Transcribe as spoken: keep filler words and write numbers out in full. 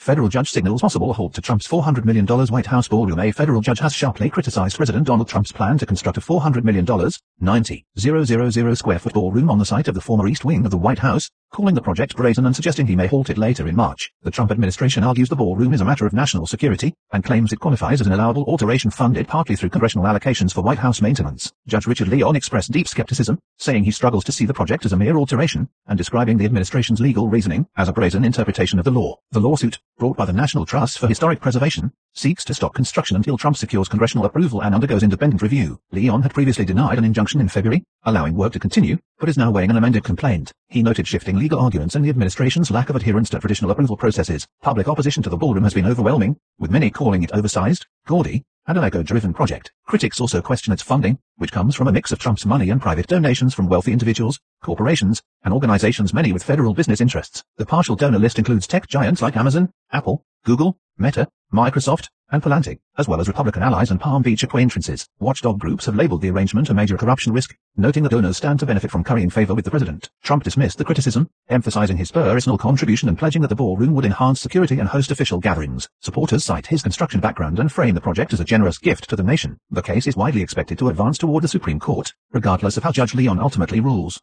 Federal judge signals possible halt to Trump's four hundred million dollars White House ballroom. A federal judge has sharply criticized President Donald Trump's plan to construct a four hundred million dollars, ninety thousand square foot ballroom on the site of the former East Wing of the White House, calling the project brazen and suggesting he may halt it later in March. The Trump administration argues the ballroom is a matter of national security and claims it qualifies as an allowable alteration funded partly through congressional allocations for White House maintenance. Judge Richard Leon expressed deep skepticism, saying he struggles to see the project as a mere alteration and describing the administration's legal reasoning as a brazen interpretation of the law. The lawsuit, brought by the National Trust for Historic Preservation, seeks to stop construction until Trump secures congressional approval and undergoes independent review. Leon had previously denied an injunction in February, allowing work to continue, but is now weighing an amended complaint. He noted shifting legal arguments and the administration's lack of adherence to traditional approval processes. Public opposition to the ballroom has been overwhelming, with many calling it oversized, gaudy, and an ego-driven project. Critics also question its funding, which comes from a mix of Trump's money and private donations from wealthy individuals, corporations, and organizations, many with federal business interests. The partial donor list includes tech giants like Amazon, Apple, Google, Meta, Microsoft, and Palantir, as well as Republican allies and Palm Beach acquaintances. Watchdog groups have labeled the arrangement a major corruption risk, noting that donors stand to benefit from currying favor with the president. Trump dismissed the criticism, emphasizing his personal contribution and pledging that the ballroom would enhance security and host official gatherings. Supporters cite his construction background and frame the project as a generous gift to the nation. The case is widely expected to advance toward the Supreme Court, regardless of how Judge Leon ultimately rules.